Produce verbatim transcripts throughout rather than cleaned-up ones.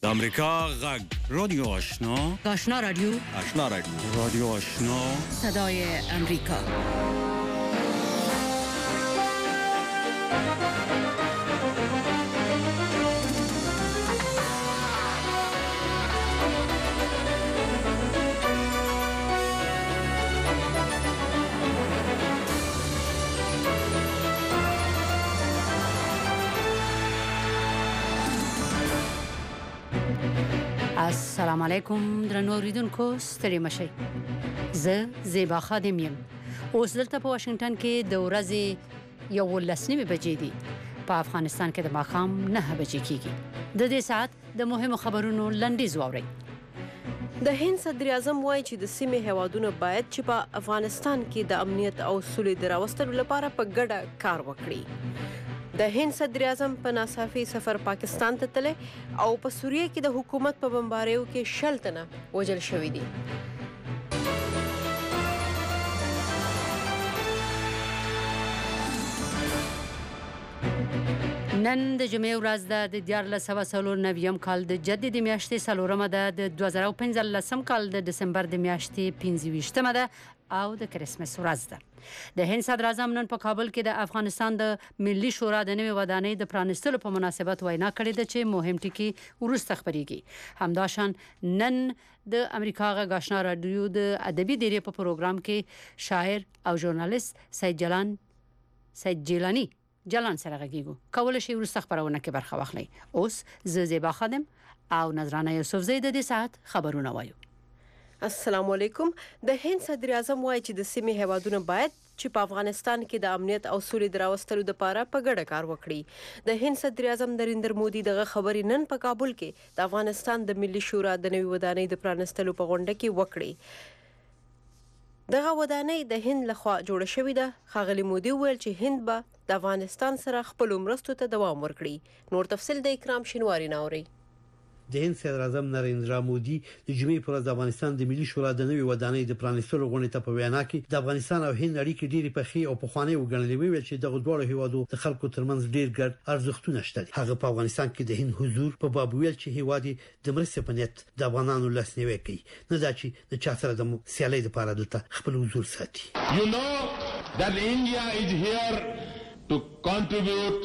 امریکا غږ رادیو آشنا آشنا رادیو آشنا رادیو رادیو آشنا صدای امریکا. السلام علیکم درنو اوریدونکو، ستړي مشئ. زه زیبا خادم یم. اوس دلته په واشنگټن کې د ورځې یولس نیمې بجې دي. په افغانستان کې د ماښام نهه بجې کېږي. د دې ساعت د مهمو خبرونو لنډیز واورئ. د هند صدر اعظم وایي چې د سیمې هیوادونو باید چې په افغانستان کې د امنیت او سولې د راوستلو لپاره په ګډه کار وکړي. د هند صدر اعظم په ناڅاپي سفر پاکستان ته تللی او په سوریه کې د حکومت په بمباریو کې شل تنه وژل شوي دي. نن د جمعې ورځ ده. د دیارلس سوه څلور نویم کال د جدې د میاشتې څلورمه ده. د دوه زره پنځلسم کال د دسمبر د میاشتې پنځه ویشتمه ده او د کرسمس ورځ ده. د هند صدر اعظم نن په کابل کې د افغانستان د ملي شورا د نوې ودانۍ د پرانستلو په مناسبت وینا کړې ده چې مهم ټکي وروسته خبرېږي. همداشان نن د امریکا غږ آشنا رادیو د ادبي دیرې په پروګرام کې شاعر او ژورنالیست سید جلان سید جیلانی جلان سره غږیږو. کولای شي وروسته خبرونه کې برخه واخلئ. اوس زه زیبا خادم او نظرانه یوسفزۍ د دې ساعت خبرونه وایو. السلام علیکم. د هند صدر اعظم وایي چې د سیمې هیوادونو باید چې په افغانستان کې د امنیت او سولې د راوستلو لپاره په ګډه کار وکړي. د هند صدر اعظم نریندر مودي دغه خبرې نن په کابل کې د افغانستان د ملي شورا د نوې ودانۍ د پرانستلو په غونډه کې وکړي. دغه ودانۍ د هند لخوا جوړه شوې ده. ښاغلي مودي وویل چې هند به د افغانستان سره خپل مرستو ته دوام ورکړي. نور تفصیل د اکرام شینواری ناوري. د هند صدر اعظم نریندرا مودي د جمعې پر ورځ د افغانستان د ملي شورا د نوې ودانۍ د پرانستلو غونډې ته په وینا کې د افغانستان او هند اړیکې ډېرې پخې او پخوانۍ وګڼلې. ویل چې دغه دوه هیوادو د خلکو ترمنځ ډېر ګډ ارزښتونه شته. هغه په افغانستان کې د هند حضور په باب ویل چې هیواد د مرستې په نیت د افغانانو لاسنیوي کوي، نه دا چې د چا سره د سیالۍ لپاره دلته خپل حضور ساتي. You know that India is here to contribute,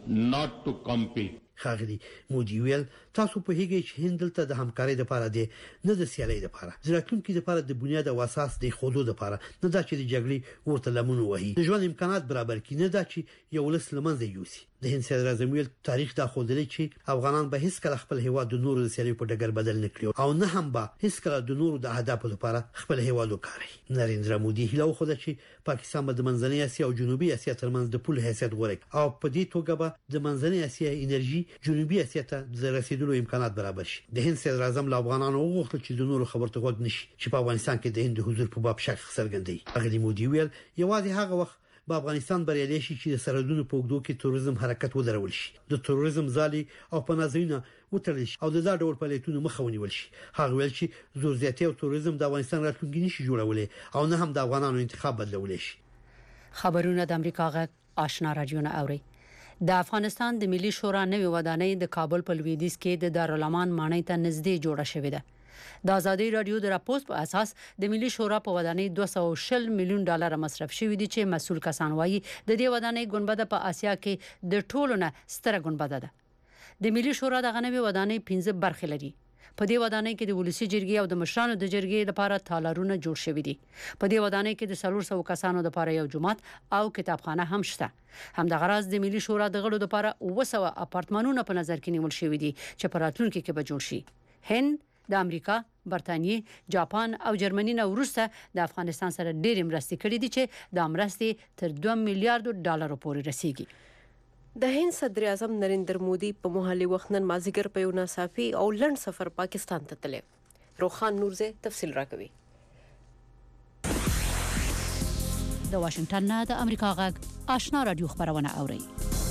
not to compete. ښاغلي مودي ویل تاسو په هیګي چې هند دلته د همکارۍ لپاره دی، نه د سیالۍ لپاره. ځکه لپاره د بنیاد او اساس د خوندو لپاره، نه دا چې د جګړې ورته لمنو وهي. د ژوند امکانات برابر کړي، نه دا چې یو لس لمنځه یوسي. د هند صدر اعظم ویل تاریخ دا خوندلې چې افغانان به هیڅ کله خپل هیواد د نورو د سیالۍ په ډګر بدل نه کړي او نه هم به هیڅ کله د نورو د اهدافو لپاره خپل هیواد وکړي. نریندرا مودي هیله وکړه چې پاکستان به د منځنۍ اسیا او جنوبي اسیا ترمنځ د پول حیثیت غوړي او په دې توګه به د منځنۍ اسیا انرژي جنوبي اسیا ته د رسیدلو امکانات برابر شي. د هند صدر اعظم له افغانانو وغوښتل چې د نورو خبرو ته غوږ نشي چې په افغانستان کې د هند حضور په باب شک څرګندوي. ښاغلي مودي ویل یوازې هغه وخت په افغانستان بریالي شي چې د سرحدونو په اوږدو کې تروریزم حرکت ودرول شي، د تروریزم ځالې او پناهځایونه وتړل شي او د دا ډول فعالیتونو مخه ونیول شي. هغه ویل چې زور زیاتي او تروریزم د افغانستان راتلونکي نشي جوړولای او نه هم د افغانانو انتخاب بدلولای شي. خبرونه د امریکا غږ آشنا رادیو نه اوري. د افغانستان د ملي شورا نوې ودانۍ د کابل په لویدیځ کې د دارالامان ماڼۍ ته نږدې جوړه شوې ده. د آزادي رادیو د راپورټ په اساس د ملي شورا په ودانۍ دوه سوه او شل میلیون ډالر مصرف شوی دي چې مسؤل کسان وایي د دې ودانۍ ګنبد په آسیا کې د ټولو نه ستره ګنبد ده. د ملي شورا د غنوي ودانۍ پنځه برخې لري. په دې ودانۍ کې د ولسی جرګې او د مشرانو د جرګې لپاره تالارونه جوړ شوي دي. په دې ودانۍ کې د څلور سوه کسانو لپاره یو جومات او کتابخانه هم شته. همدغه راز د ملي شورا د غړو لپاره اوه سوه اپارتمانونه په نظر کې نیول شوي دي چې په راتلونکي کې به جوړ شي. هند د امریکا، برتانیې، جاپان او جرمني نه وروسته د افغانستان سره ډېرې مرستې کړې دي چې د مرستې تر دوه میلیارډ ډالر پورې رسیږي. د هند صدر اعظم نریندر مودي په محلي وخت نن مازیګر په یو ناڅاپي او لنډ سفر پاکستان ته تللی. روخان نورزه تفصیل راکوي. د واشنگټن نه د امریکا غږ آشنا رادیو خبرونه اوري.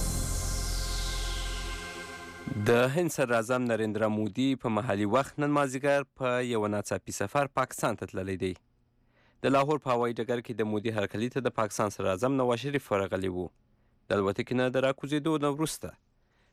د هند صدر اعظم نریندرا مودي په محلي وخت نن مازیګر په یو ناڅاپي سفر پاکستان ته تللی دی. د لاهور په هوایي ډګر کې د مودي هرکلي ته د پاکستان صدر اعظم نواز شریف ورغلی و. د الوتکې نه د راکوزېدو نه وروسته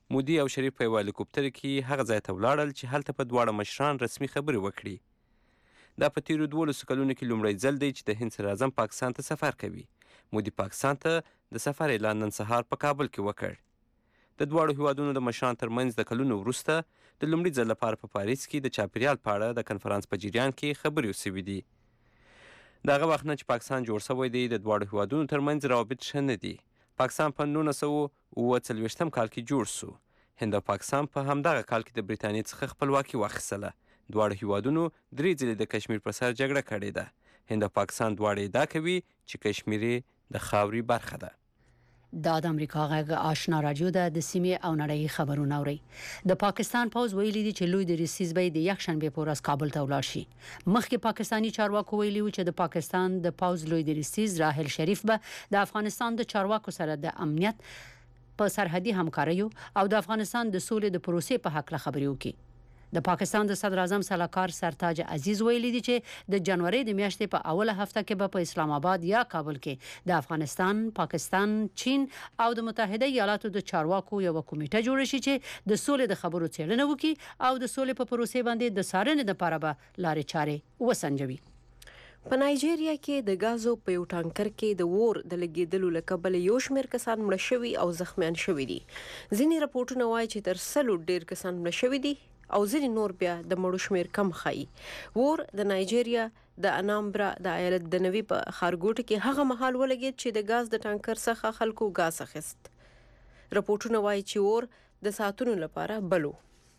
مودي او شریف په یو هلیکوپټر کې هغه ځای ته ولاړل چې هلته په دواړه مشران رسمي خبرې وکړي. دا په تیرو دولسو کلونو کې لومړی ځل دی چې د هند صدر اعظم پاکستان ته سفر کوي. مودي پاکستان ته د سفر اعلان نن سهار په کابل کې وکړ. د دواړو هیوادونو د مشران ترمنځ د کلونو وروسته د لومړي ځل لپاره په پاریس کې د چاپیریال په اړه د کنفرانس په جریان کې خبرې وسوي دي. د هغه وخت نه چې پاکستان جوړ شوی دی د دواړو هیوادونو ترمنځ روابط ښه نه دي. پاکستان په نولس سوه اوه څلوېښتم کال کې جوړ شو. هند او پاکستان په همدغه کال کې د برټانیې څخه خپلواکي واخیستله. دواړو هیوادونو درې ځلې د کشمیر پر سر جګړه کړې ده. هند او پاکستان دواړه ادعا کوي چې کشمیر د خاوري برخه ده. دا د امریکا غږ آشنا رادیو ده. د سیمې او نړۍ خبرونه اوري. د پاکستان پوز ویلي دي چې لوی دریځ به د یک شنبه په ورځ کابل ته ولاړ شي. مخکې پاکستانی چارواکو ویلي و چې د پاکستان د پوز لوی دریځ راحل شریف به د افغانستان د چارواکو سره د امنیت په سرحدي همکاریو او د افغانستان د سولې د پروسې په حق خبرې وکړي. د پاکستان د صدر اعظم سلاکار سرتاج عزیز ویلي دي چې د جنوري د میاشتې په اوله هفته کې به په اسلام آباد یا کابل کې د افغانستان، پاکستان، چین او د متحده ایالاتو د چارواکو یو کمیټه جوړ شي چې د سولې د خبرو څېړنه وکړي او د سولې په پروسې باندې د څارنې لپاره به لارې چارې وسنجوي. په نایجیریا کې د غازو په یو ټانکر کې د اور د لګیدلو له کبله یو شمېر کسان مړه شوي او زخمیان شوي دي. ځینې راپورټونه وایي چې تر سلو ډېر کسان مړه شوي دي او ځینې نور بیا د مړو شمېر کم ښیي. اور د نایجیریا د انامبرا د ایالت د نوي په ښارګوټه کې هغه مهال ولګید چې د غاز د ټانکر څخه خلکو غاز اخیست. راپورټونه وایي چې اور د ساعتونو لپاره بلو.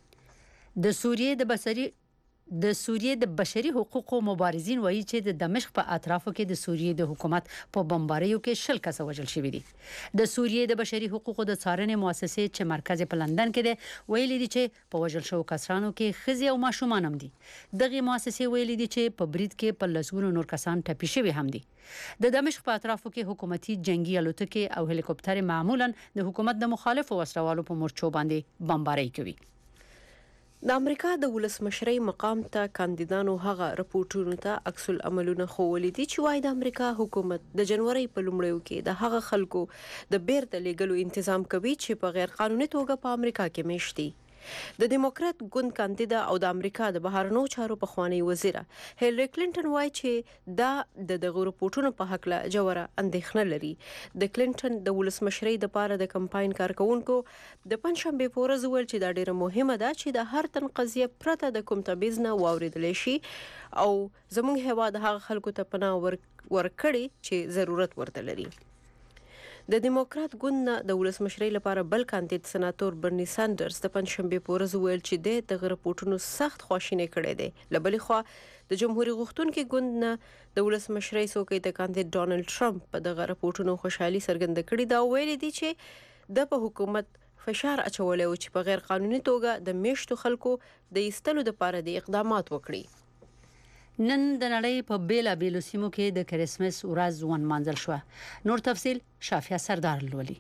د سوریې د بصري د سوریې د بشري حقوقو مبارزین وایي چې د دمشق په اطرافو کې د سوریې د حکومت په بمباریو کې شل کسه وژل شوي دي. د سوریې د بشري حقوقو د څارنې مؤسسې چې مرکز په لندن کې دی ویلي دي چې په وژل شوو کسانو کې ښځې او ماشومان هم دي. دغه مؤسسې ویلي دي چې په برید کې په لسګونو نور کسان ټپي شوي هم دي. د دمشق په اطرافو کې حکومتي جنگي الوتکې او هلیکوپټر معمولا د حکومت د مخالفو وسلوالو په مورچو باندې بمباري کوي. د امریکا د ولسمشرۍ مقام ته کاندیدانو هغه رپورټونو ته عکس العملونه ښوولي دي چې وايي د امریکا حکومت د جنوري په لومړیو کې د هغه خلکو د بیرته لیږلو تنظیم کوي چې په غیر قانوني توګه په امریکا کې میشت دي. د دیموکرات ګوند کاندیدا او د امریکا د بهرنیو چارو پخوانی وزیره هیلری کلینټن وایي چې دا د دغه رپورټونو په حق له جوړه اندېښنه لري. د کلینټن د ولسمشرۍ د پاره د کمپاین کارکونکو د پنځشنبه په ورځ ویل چې دا ډیره مهمه ده چې د هر تن قضیه پرته د کوم تبعیض نه واوریدل شي او زموږ هیواد هغه خلکو ته پناه ورکړي چې ضرورت ورته لري. د دیموکرات ګوند د ولسمشرۍ لپاره بل کاندید سناتور برني ساندرز د پنځشنبه په ورځ ویل چې د دغه رپورټونو سخت خواشینی کړي دي. لبلې خو د جمهوریت غوښتونکو ګوند نه د ولسمشرۍ څوکۍ د کاندید ډونالد ټرمپ په دغه رپورټونو خوشحالي څرګنده کړې ده او ویلي دي چې د په حکومت فشار اچولای او چې په غیر قانوني توګه د میشتو خلکو د ایستلو لپاره د اقدامات وکړي. نن د نړۍ په بیلا بیلو سیمو کې د کریسمس ورځ ونمانځل شو. نور تفصیل شافیا سردار لولي.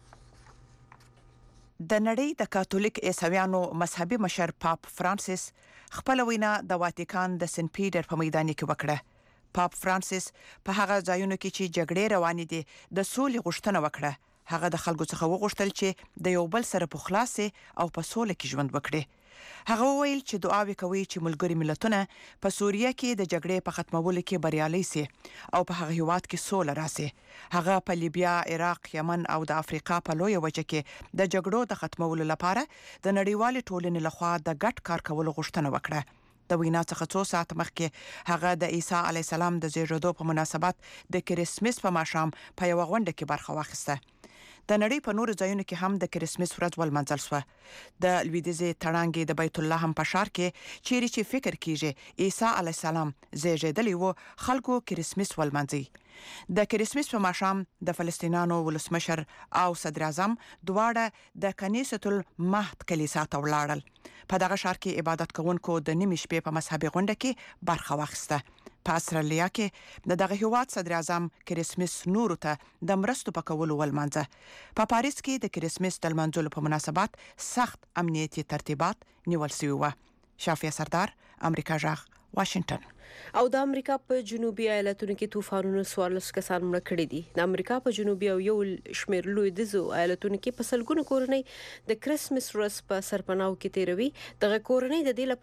د نړۍ د کاتولیک عیسویانو مذهبي مشر پاپ فرانسیس خپل وینا د واتیکان د سن پیټر په میدان کې وکړه. پاپ فرانسیس په هغه ځایونو کې چې جګړې روانې دي د سولې غوښتنه وکړه. هغه د خلکو څخه وغوښتل چې د یو بل سره په خلاص او په سولې کې ژوند وکړي. هغه ویل چې دعاوې کوي چې ملګری ملتونه په سوریه کې د جګړې په ختمولو کې بریالي سي او په هغه هیواد کې سوله راسي. هغه په لیبیا، عراق، یمن او د افریقا په لوی وجه کې د جګړو د ختمولو لپاره د نړیوال ټولنې لخوا د ګډ کار کولو غوښتنه وکړه. د وینا څخه څو ساعت مخکې هغه د عیسی علی السلام د زیږیدو په مناسبت د کریسمس په ماښام په یو غونډه کې برخه واخیسته. د نړۍ په نورو ځایونو کې هم د کریسمس ورځ ولمانځل شوه. د لویدیځې تړانګې د بیت الله هم په ښار کې چیرې چې فکر کیږي عیسی علی السلام زیږیدلی و خلکو کریسمس ولمانځي. د کریسمس په ماښام د فلسطینانو ولسمشر او صدر اعظم دواړه د کنیسۃ المهد کلیسا ته ولاړل. په دغه ښار کې عبادت کوونکو د نیمې شپې په مذهبي غونډه کې برخه واخیسته. په استرالیا کې د دغه هیواد صدر اعظم کریسمس نورو ته د مرستو په کولو ولمانځه. په پاریس کې د کریسمس د لمانځلو په مناسبت سخت امنیتي ترتیبات نیول شوي وو. شافیا سردار، امریکا جغ، واشنگټن. او د امریکا په جنوبي ایالتونو کې طوفانونو څوارلس کسان مړه کړي دي. د امریکا په جنوبي او یو شمېر لویدیځو ایالتونو کې په سلګونو کورنۍ د کرسمس ورځ په سرپناو کې تیروي. دغه کورنۍ د دې